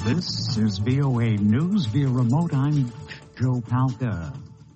This is VOA News via remote. I'm Joe Palca.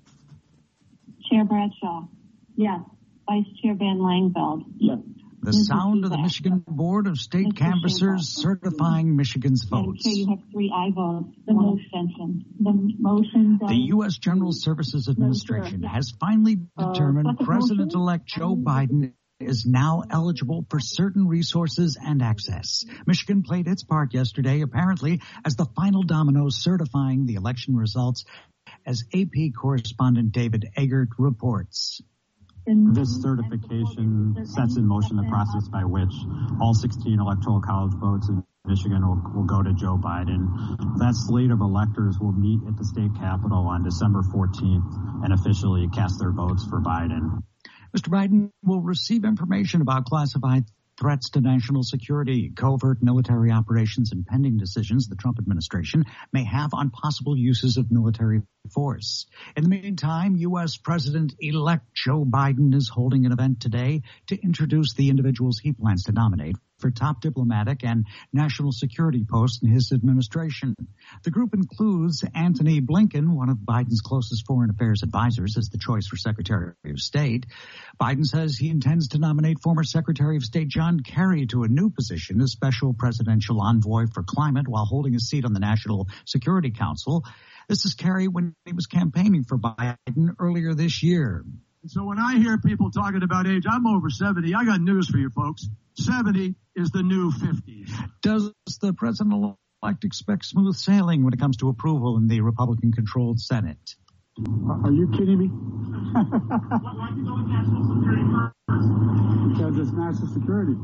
Chair Bradshaw. Yes. Vice Chair Van Langveld. Yes. The sound of the Michigan Board of State Canvassers certifying Michigan's votes. Chair, you have 3 aye votes, 1 abstention. The motion. The U.S. General Services Administration has finally determined President-elect Joe Biden is now eligible for certain resources and access. Michigan played its part yesterday, apparently, as the final domino certifying the election results, as AP correspondent David Eggert reports. This certification sets in motion the process by which all 16 electoral college votes in Michigan will go to Joe Biden. That slate of electors will meet at the state capitol on December 14th and officially cast their votes for Biden. Mr. Biden will receive information about classified threats to national security, covert military operations, and pending decisions the Trump administration may have on possible uses of military force. In the meantime, U.S. President-elect Joe Biden is holding an event today to introduce the individuals he plans to nominate for top diplomatic and national security posts in his administration. The group includes Antony Blinken, one of Biden's closest foreign affairs advisors, as the choice for Secretary of State. Biden says he intends to nominate former Secretary of State John Kerry to a new position as Special Presidential Envoy for Climate while holding a seat on the National Security Council. This is Kerry when he was campaigning for Biden earlier this year. So when I hear people talking about age, I'm over 70. I got news for you folks. 70 is the new 50. Does the president-elect expect smooth sailing when it comes to approval in the Republican-controlled Senate? Are you kidding me? Why do you go with national security first? Because it's national security.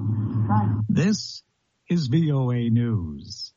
This is VOA News.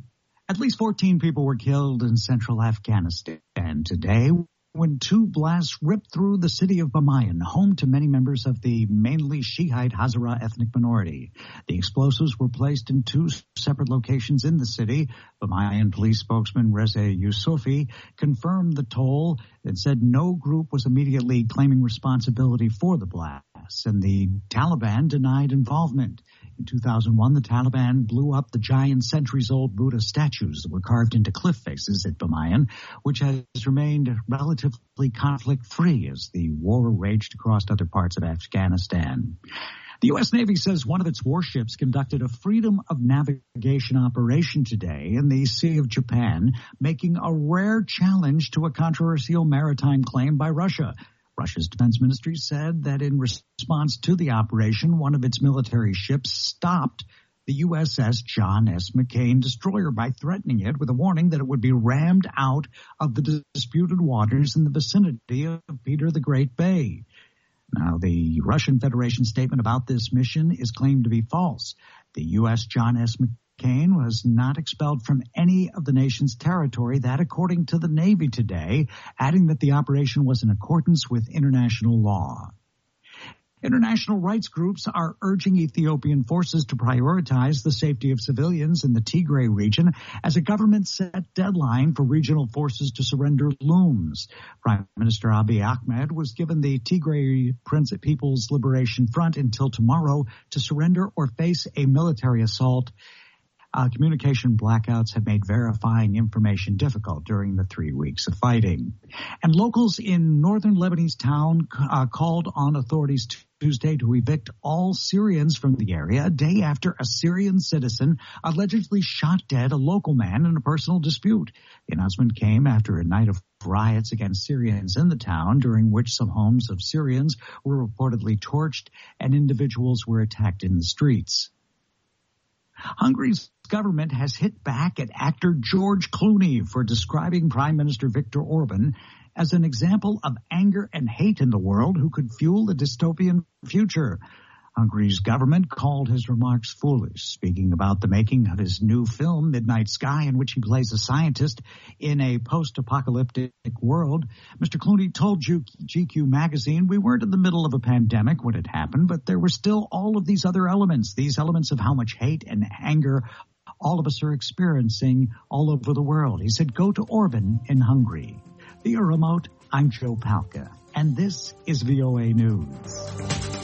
At least 14 people were killed in central Afghanistan today when 2 blasts ripped through the city of Bamiyan, home to many members of the mainly Shiite Hazara ethnic minority. The explosives were placed in 2 separate locations in the city. Bamiyan police spokesman Reza Yusufi confirmed the toll and said no group was immediately claiming responsibility for the blasts, and the Taliban denied involvement. In 2001, the Taliban blew up the giant centuries-old Buddha statues that were carved into cliff faces at Bamiyan, which has remained relatively conflict-free as the war raged across other parts of Afghanistan. The U.S. Navy says one of its warships conducted a freedom of navigation operation today in the Sea of Japan, making a rare challenge to a controversial maritime claim by Russia. Russia's defense ministry said that in response to the operation, one of its military ships stopped the USS John S. McCain destroyer by threatening it with a warning that it would be rammed out of the disputed waters in the vicinity of Peter the Great Bay. Now, the Russian Federation statement about this mission is claimed to be false. The U.S. John S. McCain was not expelled from any of the nation's territory, that according to the Navy today, adding that the operation was in accordance with international law. International rights groups are urging Ethiopian forces to prioritize the safety of civilians in the Tigray region as a government-set deadline for regional forces to surrender looms. Prime Minister Abiy Ahmed was given the Tigray People's Liberation Front until tomorrow to surrender or face a military assault. Communication blackouts have made verifying information difficult during the 3 weeks of fighting. And locals in northern Lebanese town called on authorities Tuesday to evict all Syrians from the area a day after a Syrian citizen allegedly shot dead a local man in a personal dispute. The announcement came after a night of riots against Syrians in the town, during which some homes of Syrians were reportedly torched and individuals were attacked in the streets. Hungary's government has hit back at actor George Clooney for describing Prime Minister Viktor Orban as an example of anger and hate in the world who could fuel a dystopian future. Hungary's government called his remarks foolish, speaking about the making of his new film, Midnight Sky, in which he plays a scientist in a post-apocalyptic world. Mr. Clooney told GQ magazine, "We weren't in the middle of a pandemic when it happened, but there were still all of these other elements, these elements of how much hate and anger all of us are experiencing all over the world." He said, "Go to Orban in Hungary." Via remote, I'm Joe Palca, and this is VOA News.